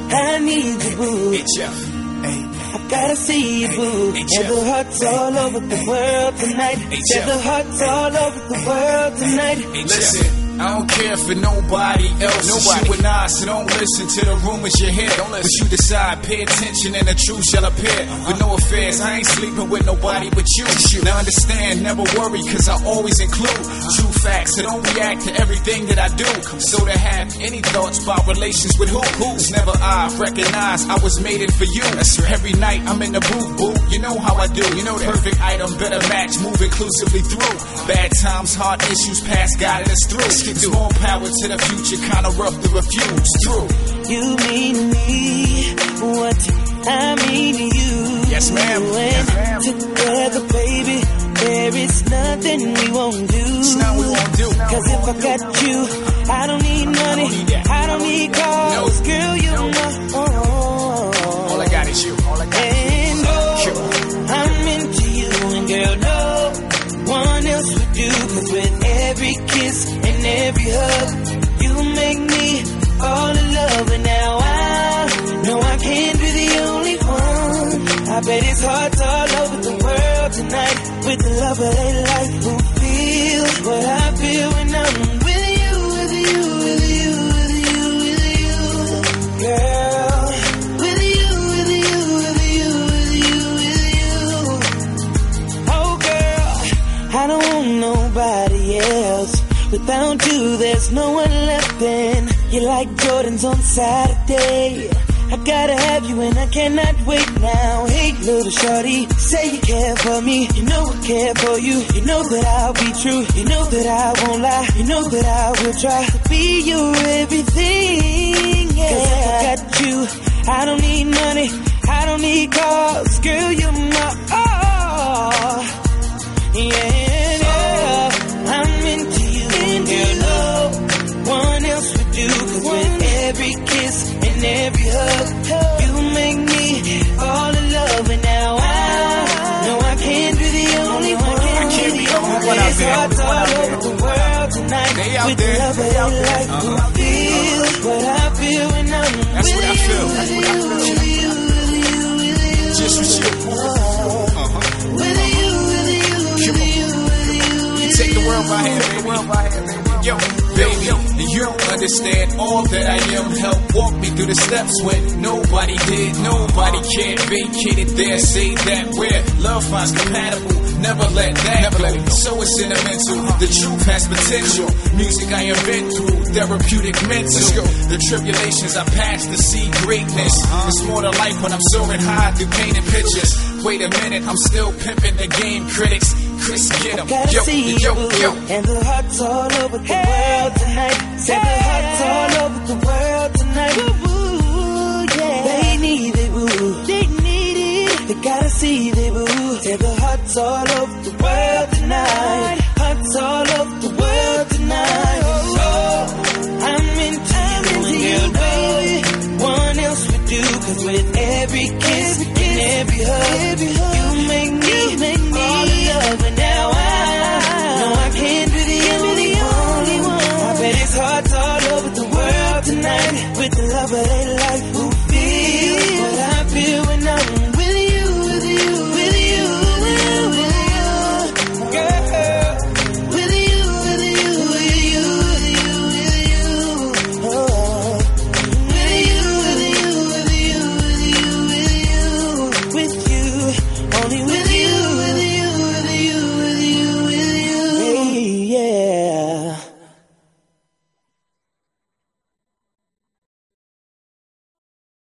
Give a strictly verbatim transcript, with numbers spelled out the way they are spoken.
I need you, boo. Hey, Jeff. Hey. I gotta see you, boo. Hey, and the hearts all over the world tonight. Hey, Said the hearts all over the world tonight. Hey, listen. I don't care for nobody else. Nobody. You and I, so don't listen to the rumors you hear. Don't listen. But you decide, pay attention, and the truth shall appear. Uh-huh. With no affairs, I ain't sleeping with nobody but you. you. Now understand, never worry, cause I always include uh-huh. true facts. So don't react to everything that I do. So to have any thoughts about relations with who? Who's never I recognize I was made it for you. That's right. Every night I'm in the booth, boo. You know how I do. You know that. Perfect item, better match, move inclusively through. Bad times, hard issues, past guiding us through. More power to the future, kinda rough to refuse. True. You mean to me what I mean to you. Yes, ma'am. Yes, ma'am. Together, baby, there is nothing we won't do. It's not we won't do. Cause if I got you, I don't need money. I don't need, I don't need cars. No. Girl, you know. Oh, all I got is you. All I got and is you. Oh, sure. I'm into you, and girl, no one else would do. Cause with every kiss and every hug, you make me all in love. And now I know I can't be the only one. I bet it's hearts all over the world tonight. With the love of their life, who feels what I feel when I'm with you, with you, with you, with you, with you, girl. With you, with you, with you, with you, with you. Oh, girl, I don't want nobody else. Without you, there's no one left. And you're like Jordans on Saturday. I gotta have you and I cannot wait now. Hey, little shorty, say you care for me. You know I care for you. You know that I'll be true. You know that I won't lie. You know that I will try to be your everything. Yeah. Cause if I got you, I don't need money. I don't need cars. Girl, you're my all. Yeah, yeah. I'm into you. And girl, no one else would do. Cause with every kiss and every hug, you make me all in love. And now I know I can't be the only one. I can't be the only one out there. Hearts all over the world tonight. They out with there. Love They out there. like Uh-huh. who feels what I feel when I'm That's with what I you, feel. That's what I feel. with you, with you, with you. Just with you. Uh-huh. With you, with you, with you, with you. You take the world by hand, baby. Yo, baby, you understand all that I am. Help walk me through the steps when nobody did, nobody cared. Vacated there, say that where love finds compatible. Never let that Never go. Let it go. So it's sentimental. The truth has potential. Music I invent through therapeutic mental. The tribulations I pass to see greatness. It's more to life when I'm soaring high through painted pictures. Wait a minute, I'm still pimping the game, critics. Chris, get 'em. Gotta Yo, see yo, you, yo. And the hearts all over the world tonight. Said the hearts all over the world tonight. Ooh, yeah. They need it, boo. They need it. They gotta see it, boo. Said the hearts all over the world tonight. Hearts all over the world tonight. Oh, I'm into I'm you, into you, baby. One else would do. Cause with every kiss every and every hug, every hug, you make me, you make me all in love. And now I know I can't be the only, only one. I bet it's hearts all over the world tonight. With the love of their life, who